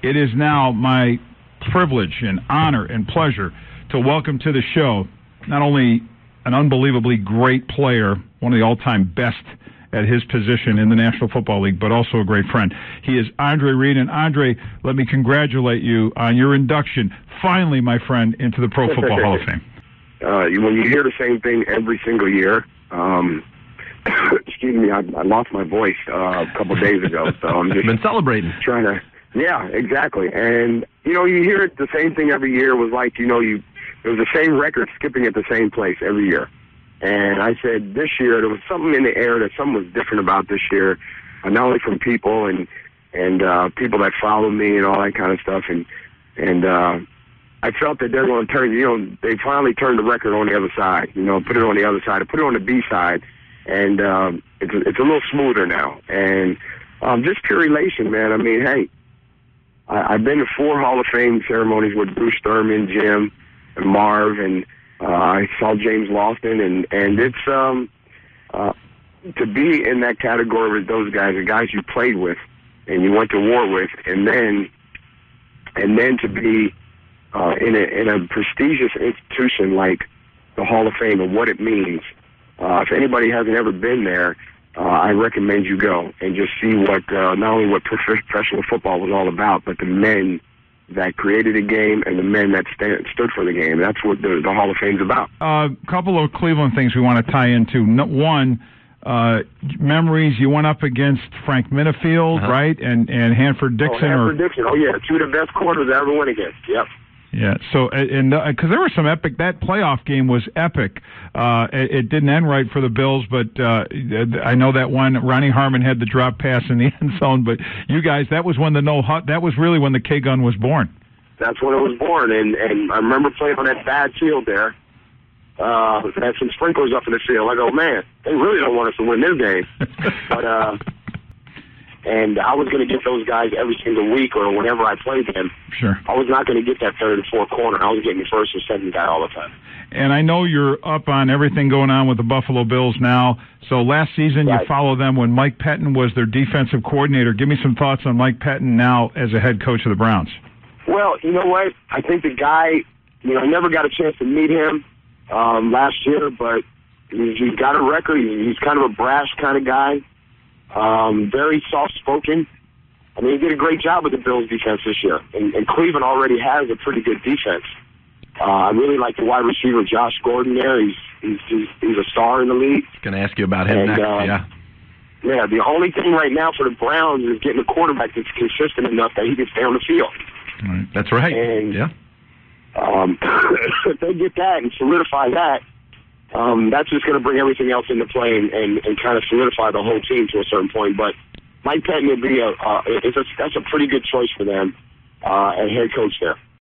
It is now my privilege and honor and pleasure to welcome to the show not only an unbelievably great player, one of the all-time best at his position in the National Football League, but also a great friend. He is Andre Reed. And Andre, let me congratulate you on your induction, finally, my friend, into the Pro Football Hall of Fame. When you hear the same thing every single year, excuse me, I lost my voice a couple of days ago, so I'm just been celebrating. Trying to, yeah, exactly. And you hear it the same thing every year. It was like it was the same record skipping at the same place every year. And I said this year there was something in the air that something was different about this year, not only from people and people that follow me and all that kind of stuff. And I felt that they're going to turn. They finally turned the record on the other side. Put it on the other side, put it on the B side, and it's a little smoother now. And just pure elation, man. I mean, hey, I've been to 4 Hall of Fame ceremonies with Bruce Thurman, Jim, and Marv, and I saw James Lofton, and it's to be in that category with those guys, the guys you played with and you went to war with, and then to be in a prestigious institution like the Hall of Fame and what it means. If anybody hasn't ever been there, I recommend you go and just see what not only what professional football was all about, but the men that created the game and the men that stood for the game. That's what the Hall of Fame's about. A couple of Cleveland things we want to tie into. One, memories. You went up against Frank Minifield, right, and Hanford Dixon. Dixon. Oh yeah, 2 of the best corners I ever went against. Yep. Yeah. So, because there was some epic. That playoff game was epic. It didn't end right for the Bills, but I know that one. Ronnie Harmon had the drop pass in the end zone, but you guys, that was when that was really when the K gun was born. That's when it was born, and I remember playing on that bad field there. Had some sprinklers up in the field. I go, man, they really don't want us to win this game, but. And I was going to get those guys every single week or whenever I played them. Sure. I was not going to get that third and fourth corner. I was getting the first or second guy all the time. And I know you're up on everything going on with the Buffalo Bills now. So last season you followed them when Mike Pettin was their defensive coordinator. Give me some thoughts on Mike Pettin now as a head coach of the Browns. Well, you know what? I think the guy, I never got a chance to meet him last year, but he's got a record. He's kind of a brash kind of guy. Very soft-spoken. I mean, he did a great job with the Bills' defense this year, and Cleveland already has a pretty good defense. I really like the wide receiver Josh Gordon there. He's a star in the league. Going to ask you about him next. Yeah. The only thing right now for the Browns is getting a quarterback that's consistent enough that he can stay on the field. Right. That's right. And, if they get that and solidify that. That's just going to bring everything else into play and kind of solidify the whole team to a certain point. But Mike Pettin would be that's a pretty good choice for them at head coach there.